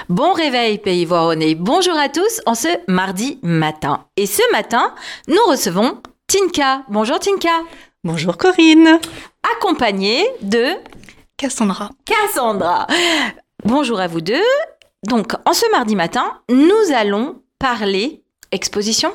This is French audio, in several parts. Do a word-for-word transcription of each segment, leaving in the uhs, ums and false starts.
Bon réveil Pays Voironnais, bonjour à tous en ce mardi matin. Et ce matin, nous recevons Tinka. Bonjour Tinka. Bonjour Corinne. Accompagnée de Cassandra. Cassandra. Bonjour à vous deux. Donc en ce mardi matin, nous allons parler exposition.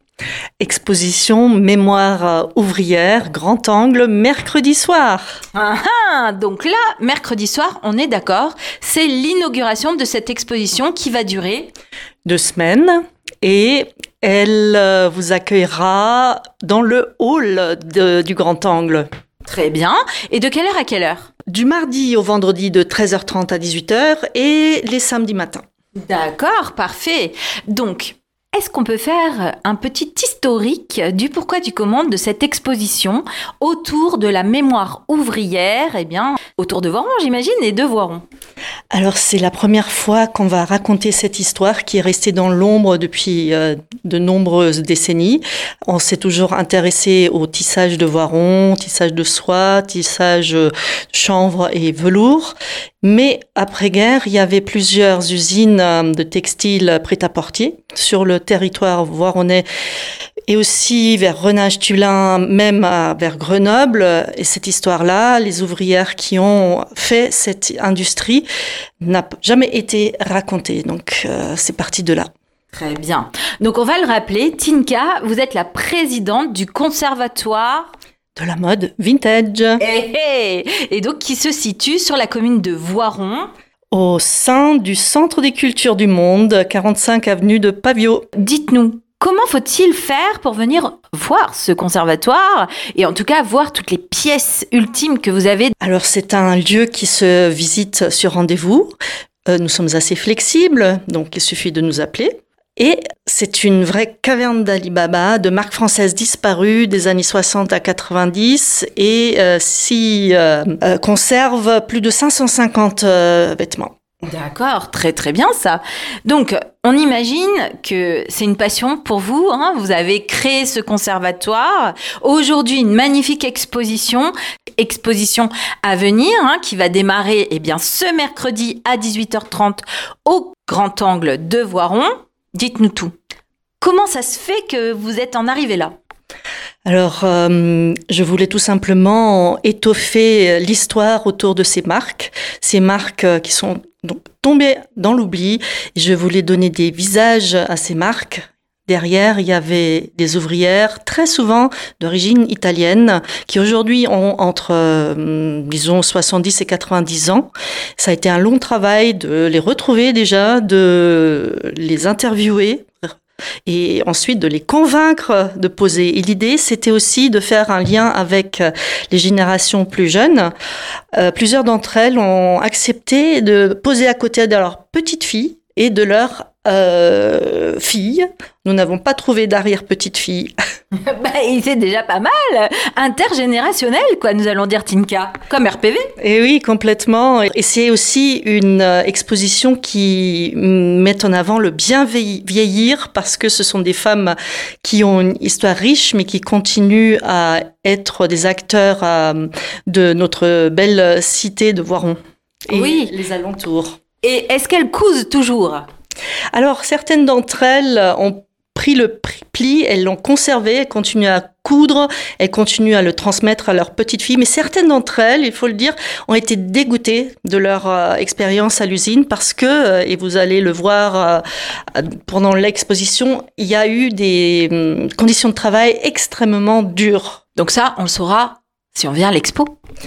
Exposition Mémoire ouvrière, grand angle, mercredi soir. Ah, ah, donc là, mercredi soir, on est d'accord, c'est l'inauguration de cette exposition qui va durer deux semaines et elle euh, vous accueillera dans le hall de, du grand angle. Très bien. Et de quelle heure à quelle heure ? Du mardi au vendredi de treize heures trente à dix-huit heures et les samedis matins. D'accord, parfait. Donc, est-ce qu'on peut faire un petit historique du pourquoi du comment de cette exposition autour de la mémoire ouvrière, eh bien, autour de Voiron, j'imagine, et de Voiron ? Alors, c'est la première fois qu'on va raconter cette histoire qui est restée dans l'ombre depuis euh, de nombreuses décennies. On s'est toujours intéressé au tissage de Voiron, tissage de soie, tissage chanvre et velours. Mais après-guerre, il y avait plusieurs usines de textiles prêt-à-porter sur le territoire voironnais et aussi vers Renage-Tulin, même à, vers Grenoble. Et cette histoire-là, les ouvrières qui ont fait cette industrie n'a jamais été racontée. Donc, euh, c'est parti de là. Très bien. Donc, on va le rappeler. Tinka, vous êtes la présidente du conservatoire de la mode vintage. Hey, hey. Et donc, qui se situe sur la commune de Voiron. Au sein du Centre des Cultures du Monde, quarante-cinq avenue de Paviot. Dites-nous, comment faut-il faire pour venir voir ce conservatoire et en tout cas voir toutes les pièces ultimes que vous avez ? Alors, c'est un lieu qui se visite sur rendez-vous. Euh, nous sommes assez flexibles, donc il suffit de nous appeler. Et c'est une vraie caverne d'Ali Baba, de marque française disparue des années soixante à quatre-vingt-dix et euh, s'y euh, euh, conserve plus de cinq cent cinquante euh, vêtements. D'accord, très très bien ça. Donc, on imagine que c'est une passion pour vous, hein. Vous avez créé ce conservatoire. Aujourd'hui, une magnifique exposition, exposition à venir, hein, qui va démarrer eh bien, ce mercredi à dix-huit heures trente au Grand Angle de Voiron. Dites-nous tout. Comment ça se fait que vous êtes en arrivé là ? Alors, euh, je voulais tout simplement étoffer l'histoire autour de ces marques, ces marques qui sont donc tombées dans l'oubli. Je voulais donner des visages à ces marques. Derrière, il y avait des ouvrières, très souvent d'origine italienne, qui aujourd'hui ont entre, euh, disons, soixante-dix et quatre-vingt-dix ans. Ça a été un long travail de les retrouver déjà, de les interviewer et ensuite de les convaincre de poser. Et l'idée, c'était aussi de faire un lien avec les générations plus jeunes. Euh, plusieurs d'entre elles ont accepté de poser à côté de leur petite fille et de leur euh, fille. Nous n'avons pas trouvé d'arrière-petite-fille. Bah, c'est déjà pas mal. Intergénérationnel, quoi, nous allons dire, Tinka. Comme R P V. Et oui, complètement. Et c'est aussi une exposition qui met en avant le bien vieillir parce que ce sont des femmes qui ont une histoire riche, mais qui continuent à être des acteurs de notre belle cité de Voiron. Et oui. Les alentours. Et est-ce qu'elles cousent toujours ? Alors, certaines d'entre elles ont pris le pli, elles l'ont conservé, elles continuent à coudre, elles continuent à le transmettre à leur petite fille. Mais certaines d'entre elles, il faut le dire, ont été dégoûtées de leur euh, expérience à l'usine parce que, euh, et vous allez le voir euh, pendant l'exposition, il y a eu des euh, conditions de travail extrêmement dures. Donc ça, on le saura si on vient à l'expo.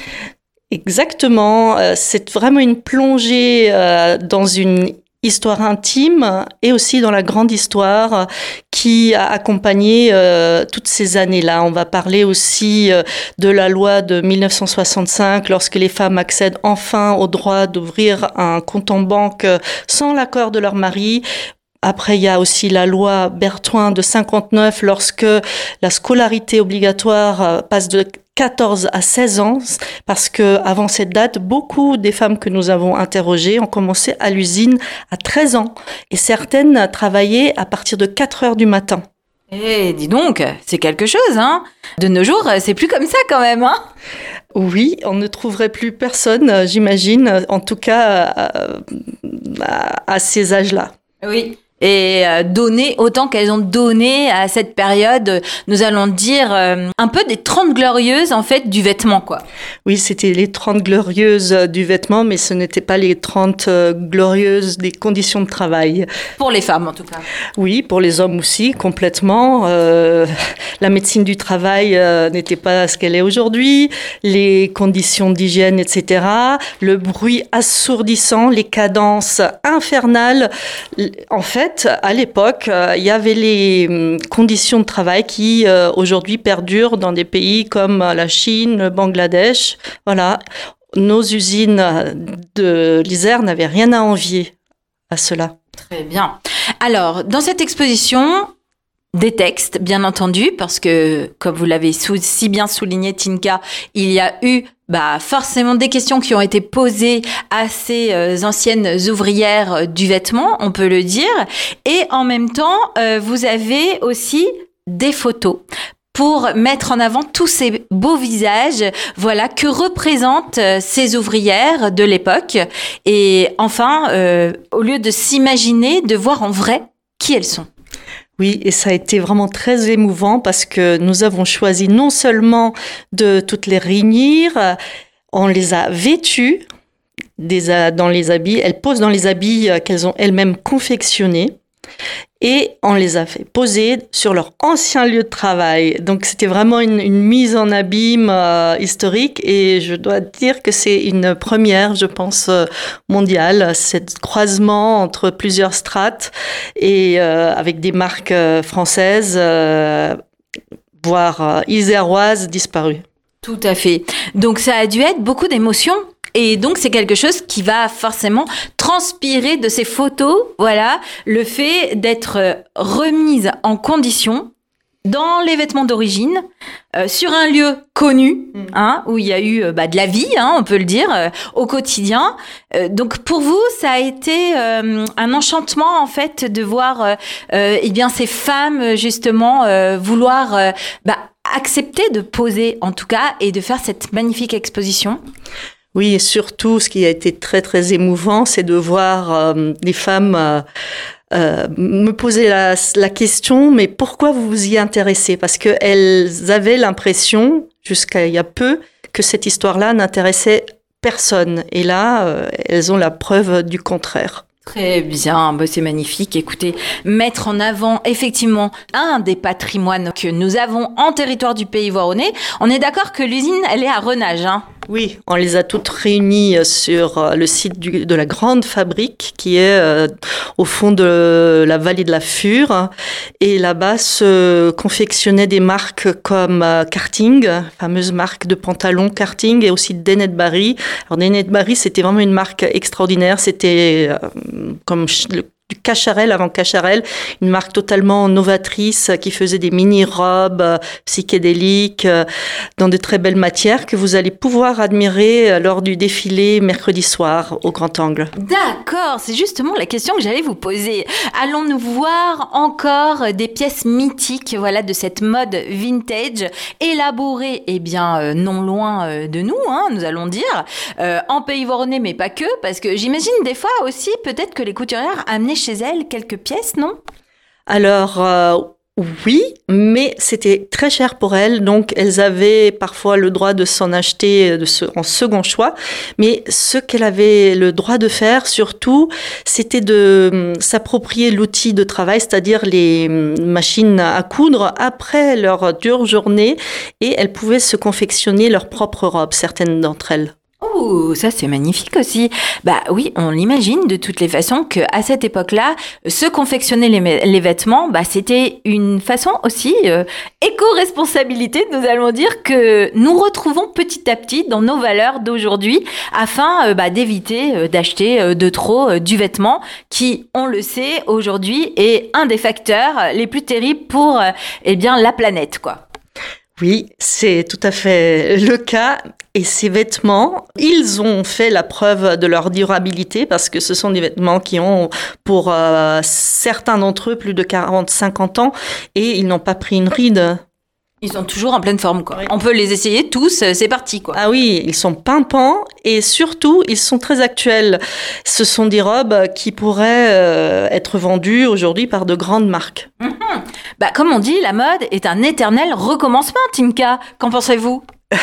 Exactement, euh, c'est vraiment une plongée euh, dans une histoire intime et aussi dans la grande histoire qui a accompagné euh, toutes ces années-là. On va parler aussi euh, de la loi de dix-neuf cent soixante-cinq, lorsque les femmes accèdent enfin au droit d'ouvrir un compte en banque sans l'accord de leur mari. Après, il y a aussi la loi Berthoin de cinquante-neuf, lorsque la scolarité obligatoire passe de quatorze à seize ans, parce que avant cette date, beaucoup des femmes que nous avons interrogées ont commencé à l'usine à treize ans, et certaines travaillaient à partir de quatre heures du matin. Eh, dis donc, c'est quelque chose, hein ? De nos jours, c'est plus comme ça quand même, hein ? Oui, on ne trouverait plus personne, j'imagine, en tout cas à, à, à ces âges-là. Oui. Et euh, donner autant qu'elles ont donné à cette période, nous allons dire euh, un peu des trente glorieuses en fait du vêtement, quoi. Oui, c'était les trente glorieuses du vêtement, mais ce n'était pas les trente euh, glorieuses des conditions de travail. Pour les femmes en tout cas. Oui, pour les hommes aussi, complètement. Euh, la médecine du travail euh, n'était pas ce qu'elle est aujourd'hui, les conditions d'hygiène, et cetera. Le bruit assourdissant, les cadences infernales. En fait, à l'époque, euh, il y avait les euh, conditions de travail qui, euh, aujourd'hui, perdurent dans des pays comme la Chine, le Bangladesh. Voilà, nos usines de l'Isère n'avaient rien à envier à cela. Très bien. Alors, dans cette exposition, des textes, bien entendu, parce que, comme vous l'avez sou- si bien souligné, Tinka, il y a eu bah, forcément des questions qui ont été posées à ces euh, anciennes ouvrières du vêtement, on peut le dire. Et en même temps, euh, vous avez aussi des photos pour mettre en avant tous ces beaux visages, voilà, que représentent euh, ces ouvrières de l'époque. Et enfin, euh, au lieu de s'imaginer, de voir en vrai qui elles sont. Oui, et ça a été vraiment très émouvant parce que nous avons choisi non seulement de toutes les réunir, on les a vêtues des, dans les habits, elles posent dans les habits qu'elles ont elles-mêmes confectionnés et on les a fait poser sur leur ancien lieu de travail. Donc c'était vraiment une, une mise en abîme euh, historique et je dois dire que c'est une première, je pense, euh, mondiale, ce croisement entre plusieurs strates et euh, avec des marques euh, françaises, euh, voire euh, iséroises disparues. Tout à fait. Donc ça a dû être beaucoup d'émotions. Et donc, c'est quelque chose qui va forcément transpirer de ces photos. Voilà, le fait d'être remise en condition dans les vêtements d'origine, euh, sur un lieu connu, mmh. hein, où il y a eu bah, de la vie, hein, on peut le dire, euh, au quotidien. Euh, donc, pour vous, ça a été euh, un enchantement, en fait, de voir euh, euh, eh bien, ces femmes, justement, euh, vouloir euh, bah, accepter de poser, en tout cas, et de faire cette magnifique exposition. Oui, et surtout, ce qui a été très, très émouvant, c'est de voir euh, les femmes euh, euh, me poser la, la question, mais pourquoi vous vous y intéressez ? Parce qu'elles avaient l'impression, jusqu'à il y a peu, que cette histoire-là n'intéressait personne. Et là, euh, elles ont la preuve du contraire. Très bien, bah c'est magnifique. Écoutez, mettre en avant effectivement un des patrimoines que nous avons en territoire du Pays Voironnais. On est d'accord que l'usine, elle est à Renage, hein ? Oui, on les a toutes réunies sur le site du, de la grande fabrique qui est euh, au fond de la vallée de la Fure. Et là-bas se confectionnaient des marques comme euh, Karting, fameuse marque de pantalons Karting, et aussi Dennet Barry. Alors Dennet Barry, c'était vraiment une marque extraordinaire. C'était euh, comme le du Cacharel avant Cacharel, une marque totalement novatrice qui faisait des mini-robes euh, psychédéliques euh, dans de très belles matières que vous allez pouvoir admirer euh, lors du défilé mercredi soir au Grand Angle. D'accord, c'est justement la question que j'allais vous poser. Allons-nous voir encore des pièces mythiques, voilà, de cette mode vintage élaborée, eh bien, euh, non loin euh, de nous, hein, nous allons dire, euh, en Pays Voironnais, mais pas que, parce que j'imagine des fois aussi peut-être que les couturières amenaient chez elles quelques pièces, non ? Alors, euh, oui, mais c'était très cher pour elles, donc elles avaient parfois le droit de s'en acheter de ce, en second choix, mais ce qu'elles avaient le droit de faire, surtout, c'était de euh, s'approprier l'outil de travail, c'est-à-dire les euh, machines à coudre, après leur dure journée, et elles pouvaient se confectionner leurs propres robes, certaines d'entre elles. Oh, ça c'est magnifique aussi. Bah oui, on l'imagine de toutes les façons que à cette époque-là, se confectionner les, les vêtements, bah c'était une façon aussi euh, éco-responsabilité, nous allons dire, que nous retrouvons petit à petit dans nos valeurs d'aujourd'hui, afin euh, bah, d'éviter euh, d'acheter euh, de trop euh, du vêtement, qui, on le sait, aujourd'hui est un des facteurs les plus terribles pour euh, eh bien la planète, quoi. Oui, c'est tout à fait le cas. Et ces vêtements, ils ont fait la preuve de leur durabilité parce que ce sont des vêtements qui ont, pour euh, certains d'entre eux, plus de quarante à cinquante ans et ils n'ont pas pris une ride. Ils sont toujours en pleine forme, quoi. Oui. On peut les essayer tous, c'est parti, quoi. Ah oui, ils sont pimpants et surtout, ils sont très actuels. Ce sont des robes qui pourraient euh, être vendues aujourd'hui par de grandes marques. Mmh. Bah, comme on dit, la mode est un éternel recommencement, Tinka. Qu'en pensez-vous ?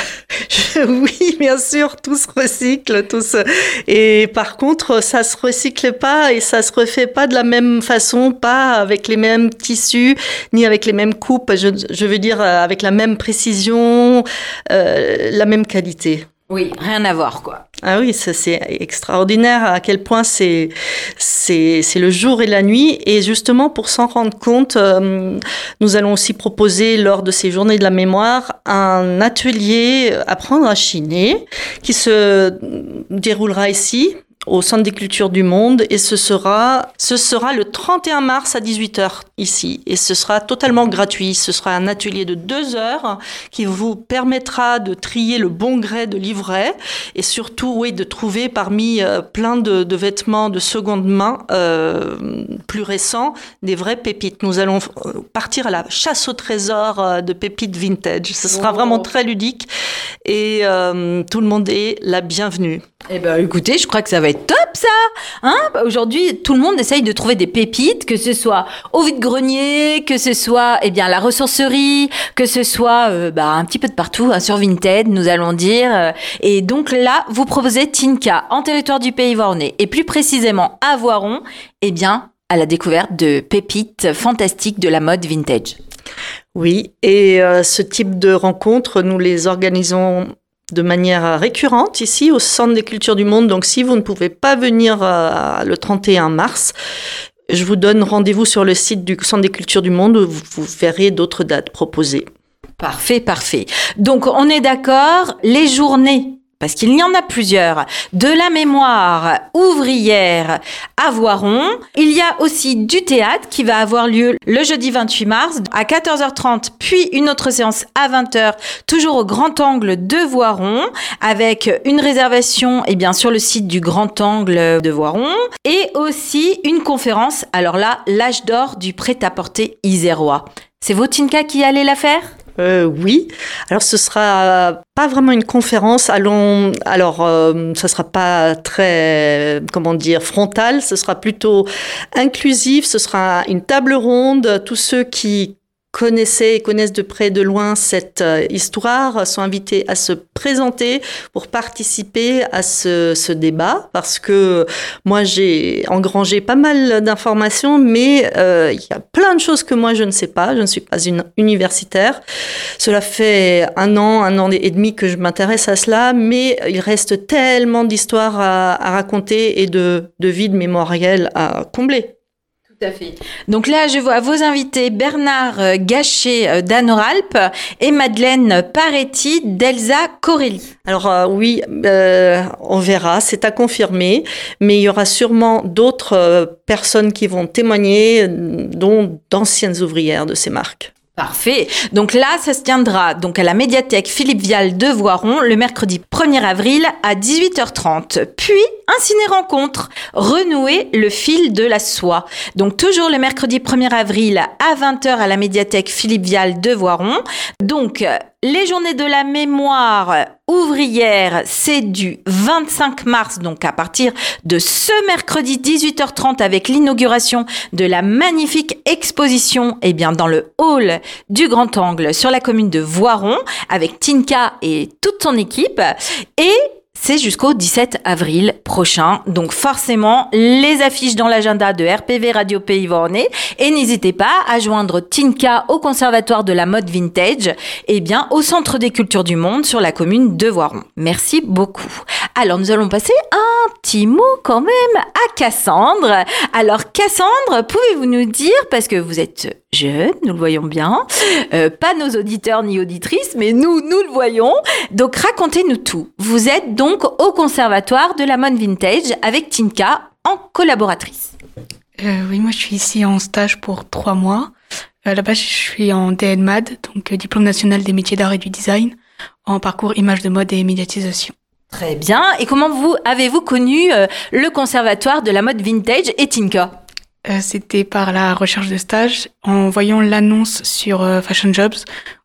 Oui, bien sûr, tout se recycle, tout se... Et par contre, ça se recycle pas et ça se refait pas de la même façon, pas avec les mêmes tissus, ni avec les mêmes coupes, je, je veux dire avec la même précision, euh, la même qualité. Oui, rien à voir, quoi. Ah oui, ça, c'est extraordinaire à quel point c'est, c'est, c'est le jour et la nuit. Et justement, pour s'en rendre compte, euh, nous allons aussi proposer, lors de ces journées de la mémoire, un atelier Apprendre à chiner qui se déroulera ici, au Centre des Cultures du Monde, et ce sera, ce sera le trente et un mars à dix-huit heures ici. Et ce sera totalement gratuit. Ce sera un atelier de deux heures qui vous permettra de trier le bon gré de livret et surtout, oui, de trouver parmi euh, plein de, de vêtements de seconde main euh, plus récents des vraies pépites. Nous allons partir à la chasse au trésor euh, de pépites vintage. Ce sera oh. vraiment très ludique et euh, tout le monde est la bienvenue. Eh ben, écoutez, je crois que ça va être top, ça. Hein, aujourd'hui, tout le monde essaye de trouver des pépites, que ce soit au vide-grenier, que ce soit, eh bien, la ressourcerie, que ce soit, euh, bah, un petit peu de partout, hein, sur Vinted, nous allons dire. Et donc là, vous proposez Tinka en territoire du Pays Voironnais, et plus précisément à Voiron, eh bien, à la découverte de pépites fantastiques de la mode vintage. Oui, et euh, ce type de rencontres, nous les organisons de manière récurrente ici au Centre des Cultures du Monde. Donc si vous ne pouvez pas venir euh, le trente et un mars, je vous donne rendez-vous sur le site du Centre des Cultures du Monde où vous, vous verrez d'autres dates proposées. Parfait, parfait. Donc on est d'accord, les journées, parce qu'il y en a plusieurs, de la mémoire ouvrière à Voiron. Il y a aussi du théâtre qui va avoir lieu le jeudi vingt-huit mars à quatorze heures trente, puis une autre séance à vingt heures, toujours au Grand Angle de Voiron, avec une réservation eh bien, sur le site du Grand Angle de Voiron, et aussi une conférence, alors là, l'âge d'or du prêt-à-porter isérois. C'est vous, Tinka, qui allez la faire ? Euh, oui. Alors, ce sera pas vraiment une conférence. Allons, alors, euh, ça sera pas très, comment dire, frontal. Ce sera plutôt inclusif. Ce sera une table ronde. Tous ceux qui connaissaient et connaissent de près et de loin cette euh, histoire sont invités à se présenter pour participer à ce, ce débat, parce que moi j'ai engrangé pas mal d'informations, mais euh, il y a plein de choses que moi je ne sais pas. Je ne suis pas une universitaire. Cela fait un an, un an et demi que je m'intéresse à cela, mais il reste tellement d'histoires à, à raconter et de, de vides mémoriels à combler. Tout à fait. Donc là, je vois vos invités Bernard Gachet d'Anoralp et Madeleine Paretti d'Elsa Corelli. Alors euh, oui, euh, on verra, c'est à confirmer, mais il y aura sûrement d'autres euh, personnes qui vont témoigner, dont d'anciennes ouvrières de ces marques. Parfait. Donc là, ça se tiendra donc à la médiathèque Philippe Vial de Voiron le mercredi premier avril à dix-huit heures trente. Puis, un ciné-rencontre, renouer le fil de la soie. Donc toujours le mercredi premier avril à vingt heures à la médiathèque Philippe Vial de Voiron. Donc, les journées de la mémoire ouvrière, c'est du vingt-cinq mars, donc à partir de ce mercredi dix-huit heures trente avec l'inauguration de la magnifique exposition eh bien, dans le hall du Grand Angle sur la commune de Voiron avec Tinka et toute son équipe. Et c'est jusqu'au dix-sept avril prochain. Donc forcément, les affiches dans l'agenda de R P V Radio Pays Voironnais. Et n'hésitez pas à joindre Tinka au Conservatoire de la mode vintage, et bien au Centre des Cultures du Monde sur la commune de Voiron. Merci beaucoup. Alors nous allons passer un petit mot quand même à Cassandre. Alors Cassandre, pouvez-vous nous dire, parce que vous êtes jeune, nous le voyons bien, euh, pas nos auditeurs ni auditrices, mais nous, nous le voyons. Donc racontez-nous tout. Vous êtes donc au Conservatoire de la mode vintage avec Tinka en collaboratrice. Euh, oui, moi je suis ici en stage pour trois mois. Euh, là-bas, je suis en D N M A D, donc euh, Diplôme national des métiers d'art et du design, en parcours image de mode et médiatisation. Très bien. Et comment vous avez-vous connu euh, le Conservatoire de la mode vintage et Tinka ? Euh, c'était par la recherche de stage, en voyant l'annonce sur euh, Fashion Jobs,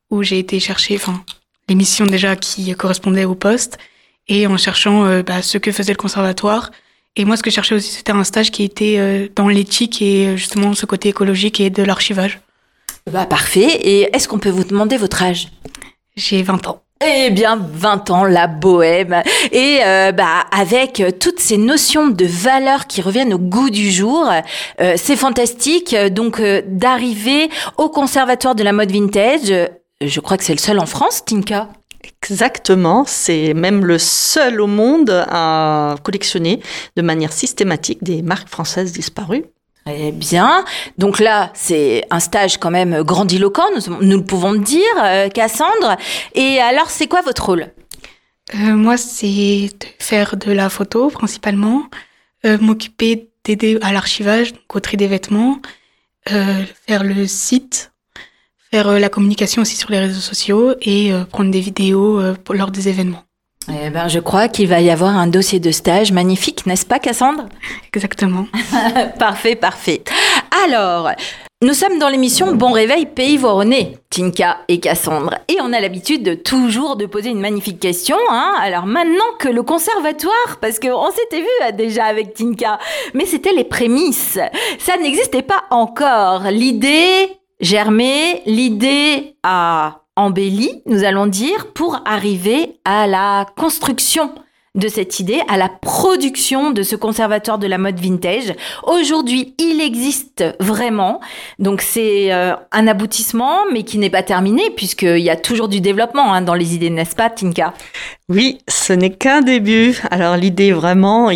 où j'ai été chercher enfin, les missions déjà qui correspondaient au poste et en cherchant euh, bah, ce que faisait le conservatoire. Et moi, ce que je cherchais aussi, c'était un stage qui était euh, dans l'éthique et justement ce côté écologique et de l'archivage. Bah, parfait. Et est-ce qu'on peut vous demander votre âge ? J'ai vingt ans. Eh bien, vingt ans, la bohème. Et euh, bah avec toutes ces notions de valeurs qui reviennent au goût du jour, euh, c'est fantastique. Donc, euh, d'arriver au Conservatoire de la mode vintage, euh, je crois que c'est le seul en France, Tinka. Exactement, c'est même le seul au monde à collectionner de manière systématique des marques françaises disparues. Eh bien, donc là, c'est un stage quand même grandiloquent, nous, nous le pouvons le dire, euh, Cassandre. Et alors, c'est quoi votre rôle ? euh, Moi, c'est de faire de la photo principalement, euh, m'occuper d'aider à l'archivage, donc au tri des vêtements, euh, faire le site, faire euh, la communication aussi sur les réseaux sociaux et euh, prendre des vidéos euh, pour, lors des événements. Eh ben, je crois qu'il va y avoir un dossier de stage magnifique, n'est-ce pas, Cassandre ? Exactement. Parfait, parfait. Alors, nous sommes dans l'émission Bon Réveil Pays Voironnais, Tinka et Cassandre. Et on a l'habitude de toujours de poser une magnifique question. Hein. Alors maintenant que le conservatoire, parce qu'on s'était vu déjà avec Tinka, mais c'était les prémices. Ça n'existait pas encore. L'idée germait, l'idée a embelli, nous allons dire, pour arriver à la construction de cette idée, à la production de ce conservatoire de la mode vintage. Aujourd'hui, il existe vraiment. Donc, c'est euh, un aboutissement, mais qui n'est pas terminé, puisqu'il y a toujours du développement hein, dans les idées, n'est-ce pas, Tinka ? Oui, ce n'est qu'un début. Alors, l'idée, vraiment,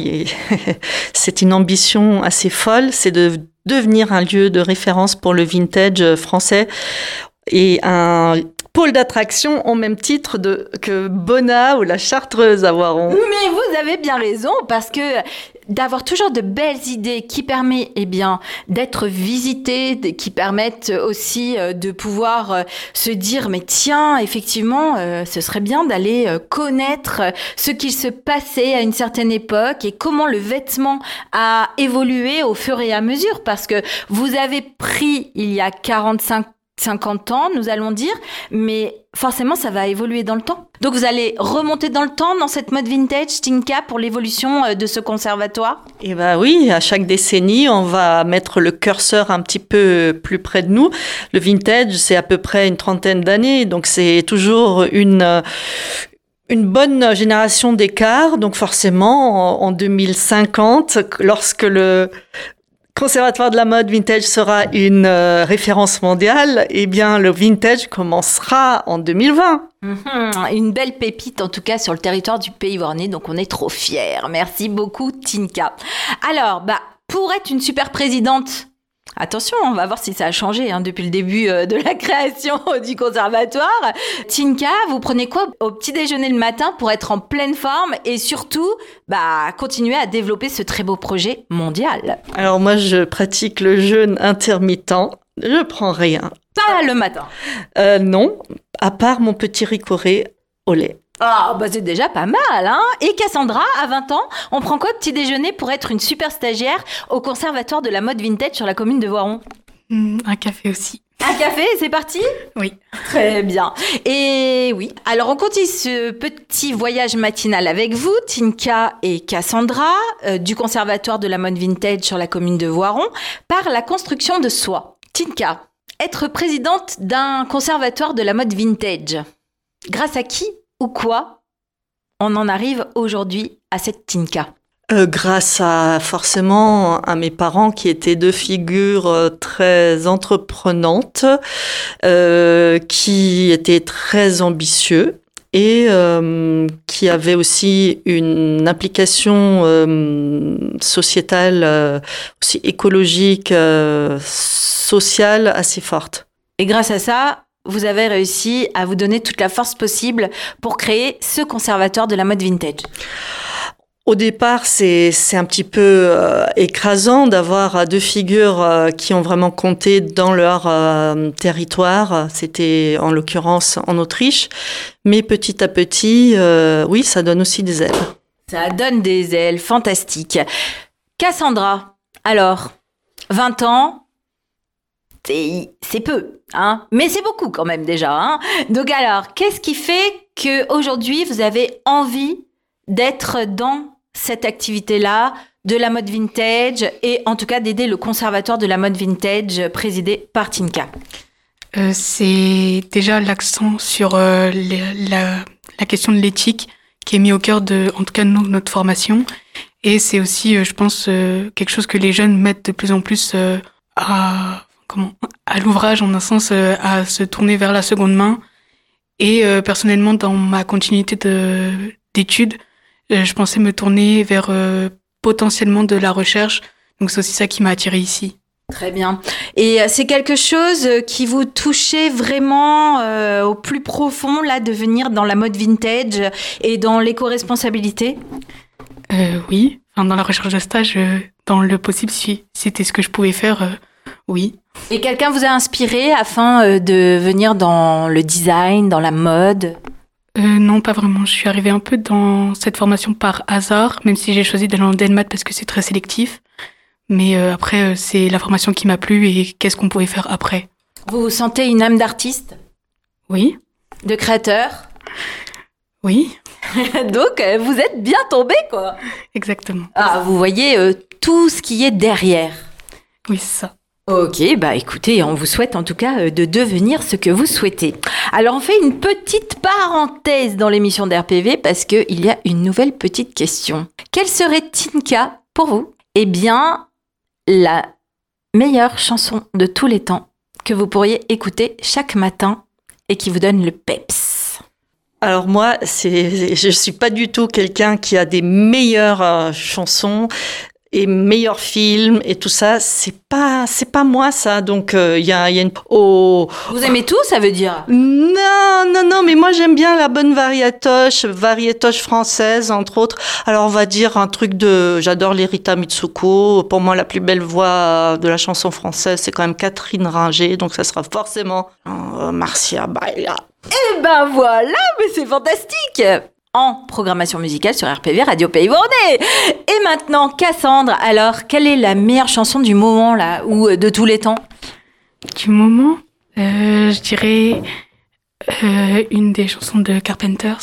c'est une ambition assez folle, c'est de devenir un lieu de référence pour le vintage français et un pôle d'attraction au même titre de, que Bonnat ou la Chartreuse à Voiron. Mais vous avez bien raison, parce que d'avoir toujours de belles idées qui permettent eh bien, d'être visitées, qui permettent aussi de pouvoir se dire « mais tiens, effectivement, ce serait bien d'aller connaître ce qu'il se passait à une certaine époque et comment le vêtement a évolué au fur et à mesure ». Parce que vous avez pris il y a quarante-cinq cinquante ans, nous allons dire, mais forcément, ça va évoluer dans le temps. Donc, vous allez remonter dans le temps, dans cette mode vintage, Tinka, pour l'évolution de ce conservatoire ? Eh bien oui, à chaque décennie, on va mettre le curseur un petit peu plus près de nous. Le vintage, c'est à peu près une trentaine d'années, donc c'est toujours une... Une bonne génération d'écart, donc forcément, en deux mille cinquante, lorsque le Conservatoire de la mode vintage sera une euh, référence mondiale, eh bien, le vintage commencera en deux mille vingt. Mmh, une belle pépite, en tout cas, sur le territoire du Pays Voironnais, donc on est trop fiers. Merci beaucoup, Tinka. Alors, bah, pour être une super présidente, attention, on va voir si ça a changé hein, depuis le début euh, de la création du conservatoire. Tinka, vous prenez quoi au petit déjeuner le matin pour être en pleine forme et surtout bah, continuer à développer ce très beau projet mondial ? Alors moi, je pratique le jeûne intermittent. Je prends rien. Pas le matin ? euh, Non, à part mon petit ricoré au lait. Ah, bah c'est déjà pas mal, hein. Et Cassandra, à vingt ans, on prend quoi petit déjeuner pour être une super stagiaire au conservatoire de la mode vintage sur la commune de Voiron ? Mmh, un café aussi. Un café, c'est parti ? Oui. Très bien. Et oui, alors on continue ce petit voyage matinal avec vous, Tinka et Cassandra, euh, du conservatoire de la mode vintage sur la commune de Voiron, par la construction de soi. Tinka, être présidente d'un conservatoire de la mode vintage, grâce à qui ou quoi on en arrive aujourd'hui à cette Tinka ? Euh, grâce à forcément à mes parents qui étaient deux figures euh, très entreprenantes, euh, qui étaient très ambitieux et euh, qui avaient aussi une implication euh, sociétale, euh, aussi écologique, euh, sociale assez forte. Et grâce à ça, vous avez réussi à vous donner toute la force possible pour créer ce conservatoire de la mode vintage. Au départ, c'est, c'est un petit peu euh, écrasant d'avoir deux figures euh, qui ont vraiment compté dans leur euh, territoire. C'était en l'occurrence en Autriche. Mais petit à petit, euh, oui, ça donne aussi des ailes. Ça donne des ailes, fantastique. Cassandra, alors, vingt ans, c'est, c'est peu, hein, mais c'est beaucoup quand même déjà. Hein. Donc alors, qu'est-ce qui fait qu'aujourd'hui, vous avez envie d'être dans cette activité-là, de la mode vintage, et en tout cas d'aider le conservatoire de la mode vintage présidé par Tinka? Euh, c'est déjà l'accent sur euh, les, la, la question de l'éthique qui est mis au cœur de, en tout cas, nous, notre formation. Et c'est aussi, euh, je pense, euh, quelque chose que les jeunes mettent de plus en plus euh, à, comment, à l'ouvrage, en un sens, euh, à se tourner vers la seconde main. Et euh, personnellement, dans ma continuité de, d'études, euh, je pensais me tourner vers euh, potentiellement de la recherche. Donc c'est aussi ça qui m'a attirée ici. Très bien. Et c'est quelque chose qui vous touchait vraiment euh, au plus profond, là, de venir dans la mode vintage et dans l'éco-responsabilité? euh, Oui. Enfin, dans la recherche de stage, euh, dans le possible, si c'était ce que je pouvais faire, euh, oui. Et quelqu'un vous a inspiré afin euh, de venir dans le design, dans la mode? euh, Non, pas vraiment. Je suis arrivée un peu dans cette formation par hasard, même si j'ai choisi d'aller en Denmat parce que c'est très sélectif. Mais euh, après, euh, c'est la formation qui m'a plu et qu'est-ce qu'on pouvait faire après. Vous vous sentez une âme d'artiste? Oui. De créateur? Oui. Donc, euh, vous êtes bien tombé, quoi. Exactement. Ah, vous voyez euh, tout ce qui est derrière. Oui, c'est ça. Ok, bah écoutez, on vous souhaite en tout cas euh, de devenir ce que vous souhaitez. Alors, on fait une petite parenthèse dans l'émission d'R P V parce qu'il y a une nouvelle petite question. Quelle serait Tinka pour vous? Eh bien, la meilleure chanson de tous les temps que vous pourriez écouter chaque matin et qui vous donne le peps. Alors moi, c'est, je suis pas du tout quelqu'un qui a des meilleures euh, chansons et meilleurs films et tout ça. C'est pas, c'est pas moi ça. Donc il euh, y a, y a une. Oh. Vous aimez tout, ça veut dire? Non, non, non. Mais moi j'aime bien la bonne variatoche, variatoche française entre autres. Alors on va dire un truc de. J'adore l'Erita Mitsuko. Pour moi la plus belle voix de la chanson française, c'est quand même Catherine Ringer. Donc ça sera forcément euh, Marcia Baila. Eh ben voilà, mais c'est fantastique! En programmation musicale sur R P V Radio Pays Bornais. Et maintenant, Cassandre, alors, quelle est la meilleure chanson du moment, là, ou de tous les temps? Du moment, euh, je dirais euh, une des chansons de Carpenters.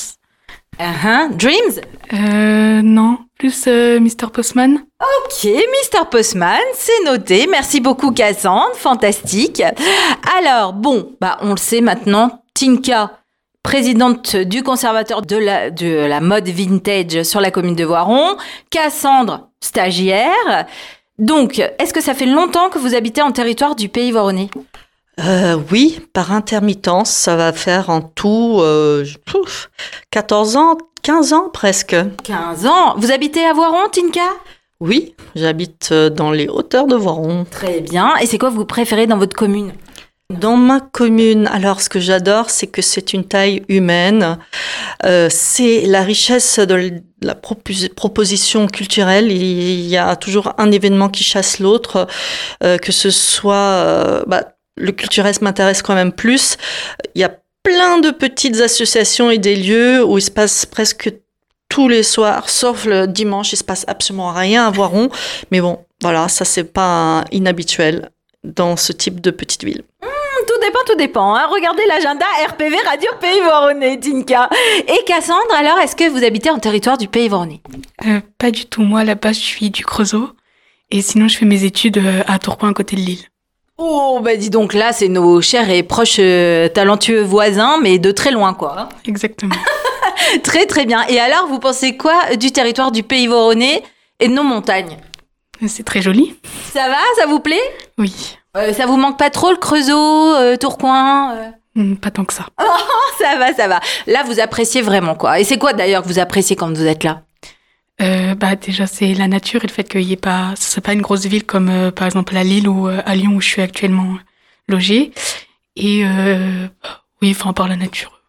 Uh-huh. Dreams? Euh, non, plus euh, mister Postman. Ok, mister Postman, c'est noté. Merci beaucoup, Cassandre, fantastique. Alors, bon, bah on le sait maintenant, Tinka, présidente du conservatoire de la, de la mode vintage sur la commune de Voiron. Cassandre, stagiaire. Donc, est-ce que ça fait longtemps que vous habitez en territoire du Pays Voironnais? Euh, oui, par intermittence, ça va faire en tout euh, pouf, quatorze ans, quinze ans presque. quinze ans. Vous habitez à Voiron, Tinka? Oui, j'habite dans les hauteurs de Voiron. Très bien. Et c'est quoi vous préférez dans votre commune? Dans ma commune, alors ce que j'adore, c'est que c'est une taille humaine. Euh, c'est la richesse de la propos- proposition culturelle. Il y a toujours un événement qui chasse l'autre, euh, que ce soit... Euh, bah, le culturel m'intéresse quand même plus. Il y a plein de petites associations et des lieux où il se passe presque tous les soirs, sauf le dimanche, il se passe absolument rien à Voiron. Mais bon, voilà, ça c'est pas inhabituel dans ce type de petite ville. Tout dépend, tout dépend. Hein. Regardez l'agenda R P V Radio Pays Voironnais, Tinka. Et Cassandre, alors, est-ce que vous habitez en territoire du Pays Voironnais? euh, Pas du tout. Moi, à la base, je suis du Creusot. Et sinon, je fais mes études euh, à Tourcoing, à côté de Lille. Oh, bah dis donc, là, c'est nos chers et proches euh, talentueux voisins, mais de très loin, quoi. Exactement. Très, très bien. Et alors, vous pensez quoi du territoire du Pays Voironnais et de nos montagnes? C'est très joli. Ça va? Ça vous plaît? Oui. euh, Ça vous manque pas trop, le Creusot, euh, Tourcoing euh... Mm, pas tant que ça. Oh, ça va, ça va. Là, vous appréciez vraiment, quoi. Et c'est quoi, d'ailleurs, que vous appréciez quand vous êtes là? Euh, bah déjà c'est la nature et le fait qu'il y ait pas, ce serait pas une grosse ville comme euh, par exemple à Lille ou euh, à Lyon où je suis actuellement logée. Et euh, oui, enfin par la nature.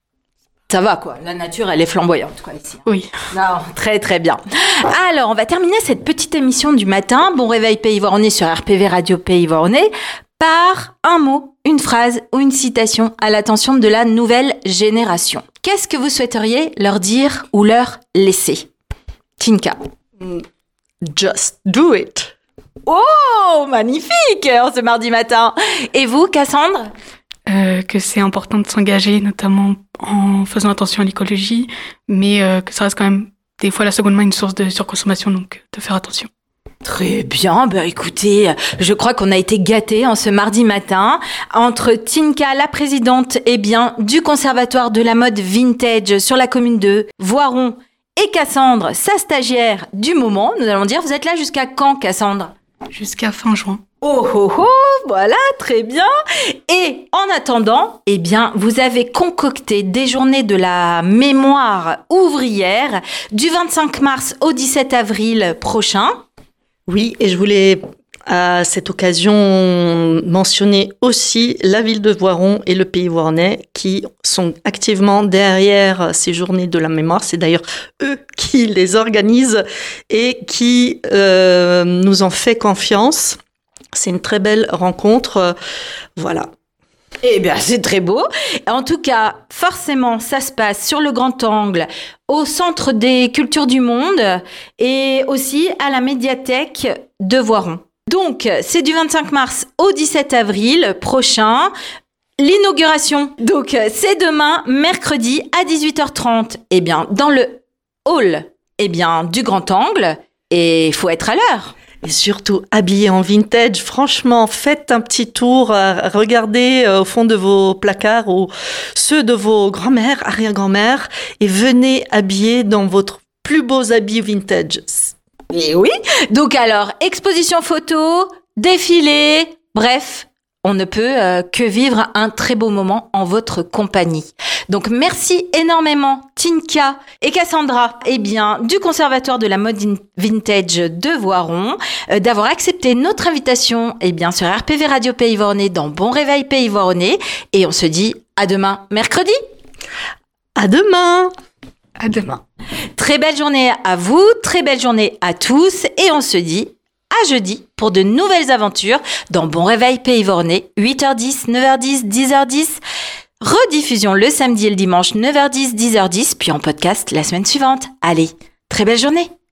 Ça va, quoi. La nature, elle est flamboyante, quoi, ici. Oui. Non, très, très bien. Alors, on va terminer cette petite émission du matin. Bon réveil Pays Voironnais sur R P V Radio Pays Voironnais par un mot, une phrase ou une citation à l'attention de la nouvelle génération. Qu'est-ce que vous souhaiteriez leur dire ou leur laisser? Tinka. Just do it. Oh, magnifique, en ce mardi matin. Et vous, Cassandre ? Euh, que c'est important de s'engager, notamment en faisant attention à l'écologie, mais euh, que ça reste quand même des fois la seconde main une source de surconsommation, donc de faire attention. Très bien, bah écoutez, je crois qu'on a été gâtés en ce mardi matin entre Tinka, la présidente eh bien, du Conservatoire de la mode vintage sur la commune de Voiron, et Cassandre, sa stagiaire du moment. Nous allons dire, vous êtes là jusqu'à quand, Cassandre ? Jusqu'à fin juin. Oh oh oh, voilà, très bien. Et en attendant, eh bien, vous avez concocté des journées de la mémoire ouvrière du vingt-cinq mars au dix-sept avril prochain. Oui, et je voulais à cette occasion mentionner aussi la ville de Voiron et le Pays Voironnais qui sont activement derrière ces journées de la mémoire. C'est d'ailleurs eux qui les organisent et qui euh, nous ont fait confiance. C'est une très belle rencontre. Voilà. Eh bien, c'est très beau. En tout cas, forcément, ça se passe sur le Grand Angle, au Centre des Cultures du Monde et aussi à la médiathèque de Voiron. Donc, c'est du vingt-cinq mars au dix-sept avril prochain. L'inauguration, donc, c'est demain, mercredi, à dix-huit heures trente. Eh bien, dans le hall, eh bien, du Grand Angle. Et il faut être à l'heure. Et surtout, habillés en vintage, franchement, faites un petit tour, euh, regardez euh, au fond de vos placards ou ceux de vos grands-mères, arrière-grand-mères, et venez habiller dans votre plus beaux habits vintage. Et oui, donc alors, exposition photo, défilé, bref, on ne peut euh, que vivre un très beau moment en votre compagnie. Donc merci énormément Tinka et Cassandra, eh bien, du Conservatoire de la mode vintage de Voiron, euh, d'avoir accepté notre invitation eh bien, sur R P V Radio Pays Voironnais dans Bon Réveil Pays Voironnais. Et on se dit à demain mercredi. À demain. À demain. Très belle journée à vous, très belle journée à tous et on se dit à jeudi pour de nouvelles aventures dans Bon Réveil Pays Voironnais, huit heures dix, neuf heures dix, dix heures dix. Rediffusion le samedi et le dimanche, neuf heures dix, dix heures dix, puis en podcast la semaine suivante. Allez, très belle journée!